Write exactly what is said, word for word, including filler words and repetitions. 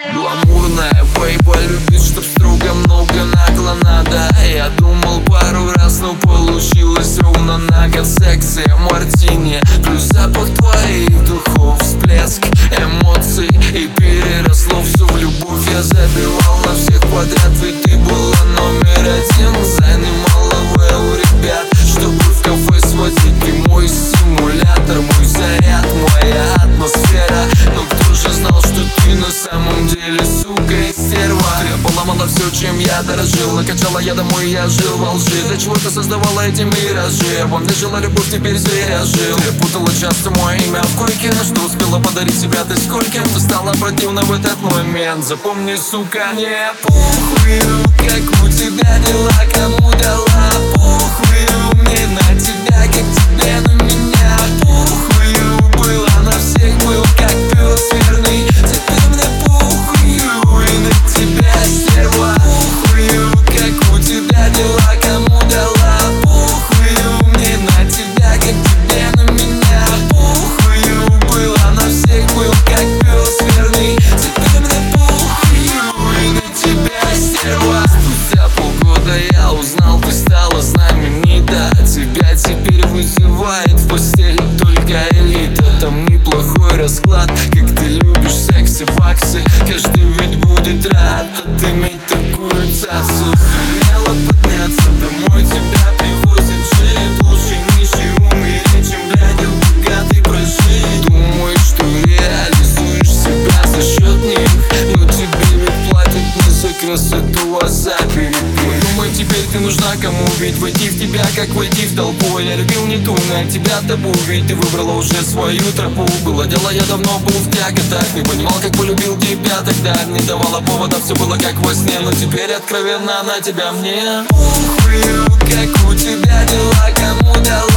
Гламурная бейба любит, чтоб строго много нагло надо. Я думал пару раз, но получилось ровно на год. Секси, мартини, плюс запах твоих духов, всплеск эмоций и переросло все в любовь. Я забивал на всех подряд, ведь ты была номер один. Занимала вэ у ребят, чтобы в кафе сводить. Ты мой симулятор, мой заряд, моя атмосфера. Но кто же знал, что ты на самом деле, сука, и стерва. Ты поломала все, чем я дорожил. Накачала я домой, я жил во лжи. Для чего ты создавала эти миражи? Я помню, жила любовь, теперь зря жил. Ты путала часто мое имя в койке. Что успела подарить себя ты скольким? Ты стала противна в этот момент. Запомни, сука, мне похую, как у тебя дела, кому дала. Похую мне на тебя, как тебе на меня. Похую, была на всех, был как пес верный. Теперь мне похую и на тебя, стерва. Похую, как у тебя дела, кому дала. Похую мне на тебя, как тебе на меня. Похую, была на всех, был как пес верный. Теперь мне похую и на тебя, стерва. Спустя полгода я узнал, ты стала знаменита. Тебя теперь вызывает в постель только элита. Там неплохой расклад, как ты любишь секси, факсы. Каждый ведь будет рад иметь такую цассу. Хотела подняться домой, тебя привозит джип. Лучше нищий умереть, чем глядя богатый прожить. Думаешь, что реализуешь себя за счет них, но тебе ведь платят не за красоту, а за перепих. Думаю, теперь ты нужна кому, ведь войти в тебя, как войти в толпу. Я любил не ту, на тебя табу, ведь ты выбрала уже свою тропу. Было дело, я давно был в тяготах, не понимал, как полюбил тебя тогда. Не давала повода, все было как во сне, но теперь откровенно на тебя мне. Похую, как у тебя дела, кому дала.